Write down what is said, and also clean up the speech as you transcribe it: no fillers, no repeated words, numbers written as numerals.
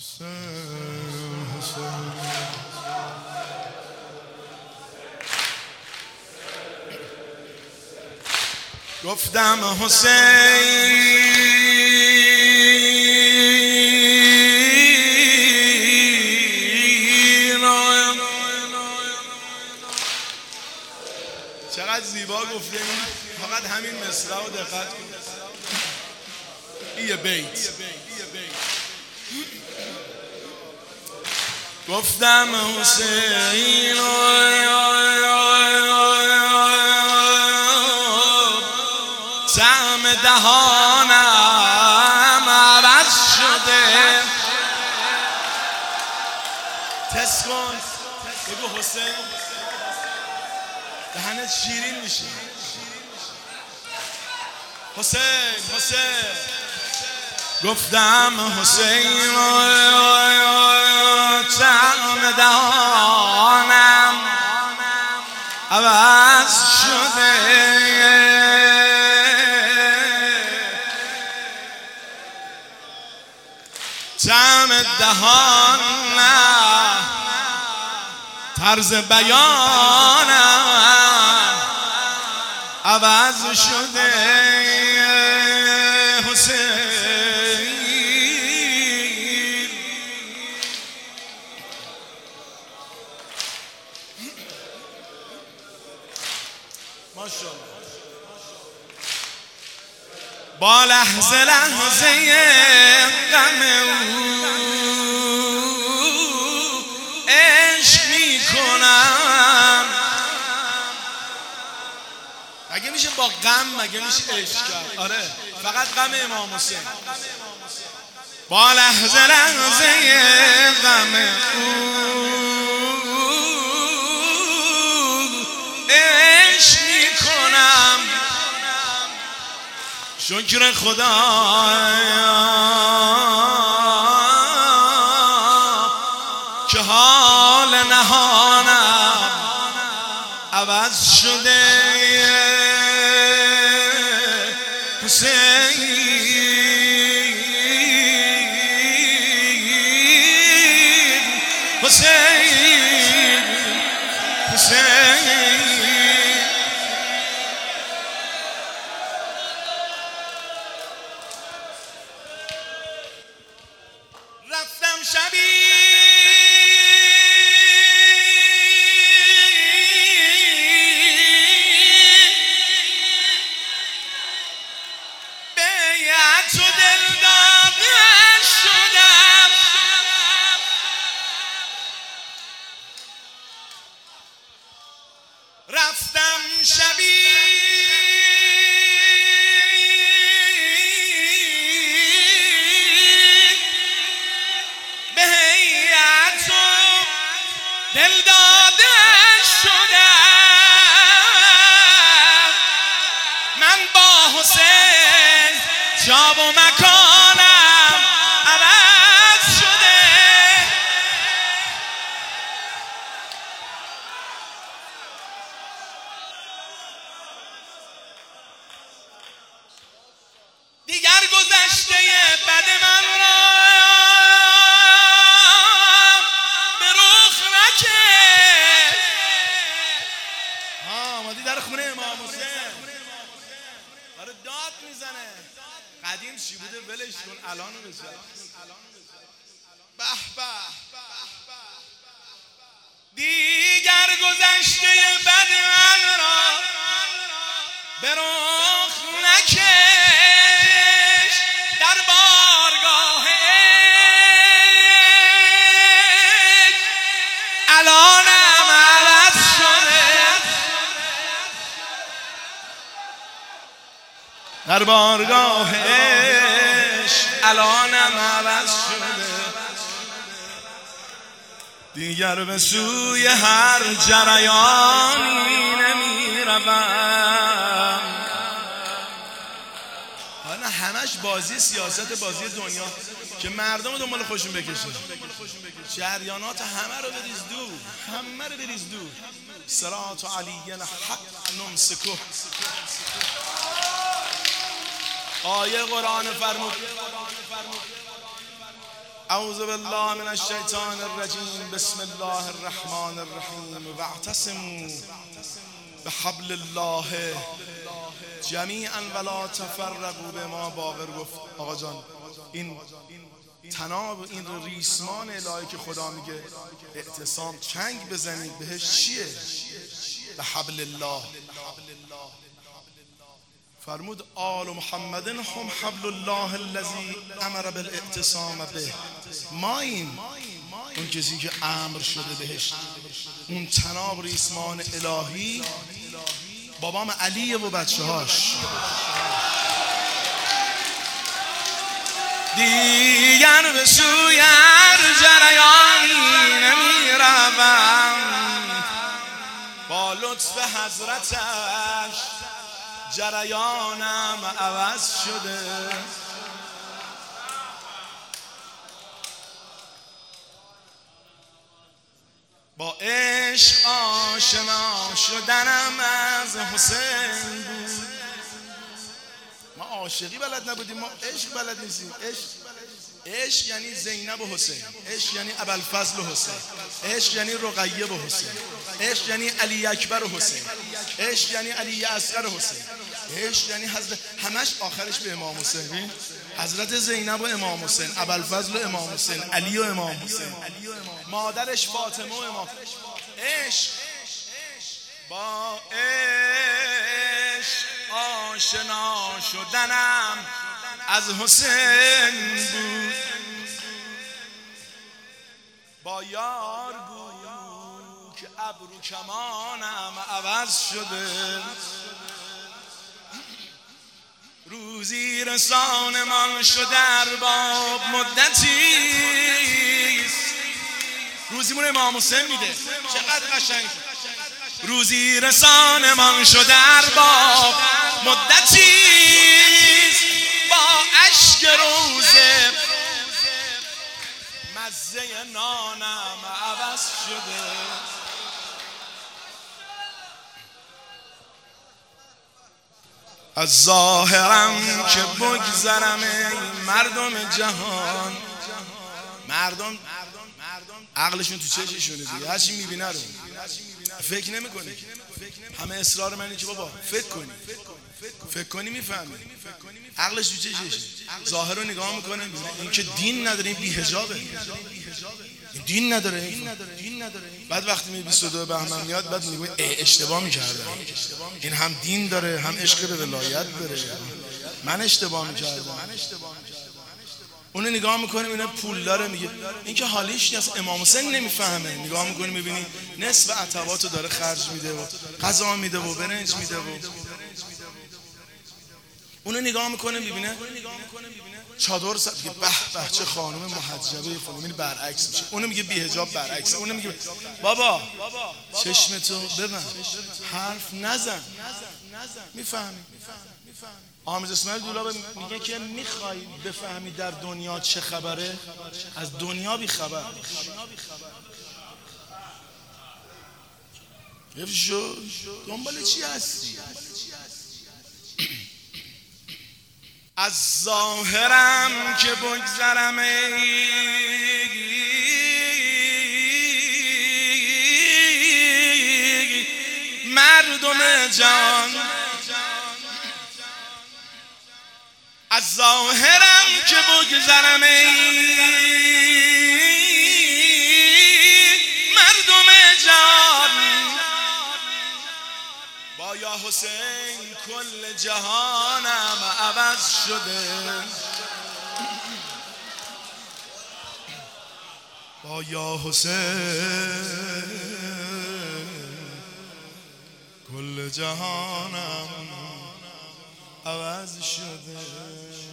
گفتم حسین چقدر زیبا گفته فقط همین مصرع رو دقت کن. یه بیت گفتم حسین طعم دهانم عوض شده. تست کن بگو حسین دهنت شیرین میشه. حسین گفتم حسین طعم دهانم عوض شده. طعم دهان نه طرز بیانم عوض شده. حسین ماشاءالله با لحظه لحظه غم او عشق میکنم. مگه میشه با غم مگه میشه عشق کرد؟ آره فقط غم امام حسین. با لحظه لحظه غم او عشق میکنم. شکر خدا که حال نهانم عوض شده. حسین رفتم شبی بیعت و دل داده شدم. رفتم شبی دل داده شدم. من با حسین جا و مکانم عوض شده. دیگر گذشته بد من را در خونه امام حسین داره داد میزنه. قدیم چی بوده ولش کن الانو بزن. به به دیگر گذشته بد من را به رخ نکش. در بارگاه الانم عوض شده. در بارگاه عشق الانم عوض شده. دیگر به سوی هر جریانی نمی روم. حالا همش بازی سیاست بازی دنیا که مردم دنبال خوشون بکشه. جریانات همه رو بریز دور، همه رو بریز دور. صراط علی حق نمسکه. آیه قرآن فرمود اعوذ بالله من الشیطان الرجیم. بسم الله الرحمن الرحیم. واعتصموا بحبل الله جمیعا ولا تفرقوا. به ما باقر گفت آقا جان این تناب، این ریسمان الهی که خدا میگه اعتصام چنگ بزنید بهش چیه؟ به حبل الله. فرمود آل محمد هم حبل الله الذی امر بالاعتصام به. ما اون کسی که امر شده بهش، اون تناب ریسمان الهی بابام علیه و بچه هاش. دیگر به سوی هر جریانی نمی روم، با لطف حضرتش جریانم عوض شده. با عشق آشنا شدنم از حسین بود. ما عاشقی بلد نبودیم، ما عشق بلد نیستیم. عشق یعنی زینب و حسین، عشق یعنی ابوالفضل و حسین، عشق یعنی رقیه و حسین، عشق یعنی علی اکبر و حسین، عشق یعنی علی اصغر و حسین، عشق یعنی حضرت، همش آخرش به امام حسین. حضرت زینب و امام حسین، ابوالفضل و امام حسین، علی و امام حسین، مادرش فاطمه و امام. عشق با عشق آشنا شدنم از حسین بود. با یار گو که ابرو کمانم عوض شده. روزی رسانمان شد ارباب مدتیست. روزیمون امام حسین میده، چقدر قشنگ. روزی رسانمان شد ارباب مدتیست، با اشک روزه مزه نانم عوض شده. از ظاهرم که بگذرم ای مردم جهان. مردم عقلشون تو چششونه دیگه، هرچی میبینه رو فکر نمیکنه. همه اصرار من اینه که بابا فکر کنی میفهمی. عقلش تو چششه، ظاهر رو نگاه میکنه، این که دین نداره، این بی‌حجابه، دین نداره. بعد وقتی می 22 بهمن میاد بعد میگه اشتباه میکردم، این هم دین داره هم عشق به ولایت داره، من اشتباه میکردم. اونو نگاه میکنه میبینه پول داره، میگه این که حالیش نیست. امام حسین نمیفهمه، نگاه میکنه میبینی نصف عطواتو داره خرج میده و غذا میده و برنج میده و اونو نگاه میکنه میبینه چادر میگه به به چه خانم محجبه فلان. برعکس میشه، اونو میگه بی‌حجاب برعکس. اونو میگه بابا چشمتو ببند، حرف نزن، میفهمی. حامد اسماعیل دولاب میگه که میخوای بفهمی در دنیا چه خبره، از دنیا بی خبر. شو دنبال چی هستی؟ از ظاهرم که بگذرم مردم جان. از ظاهرم که بگذرم مردم جان. با یا حسین کل جهانم عوض شده. با یا حسین کل جهانم عوض شده.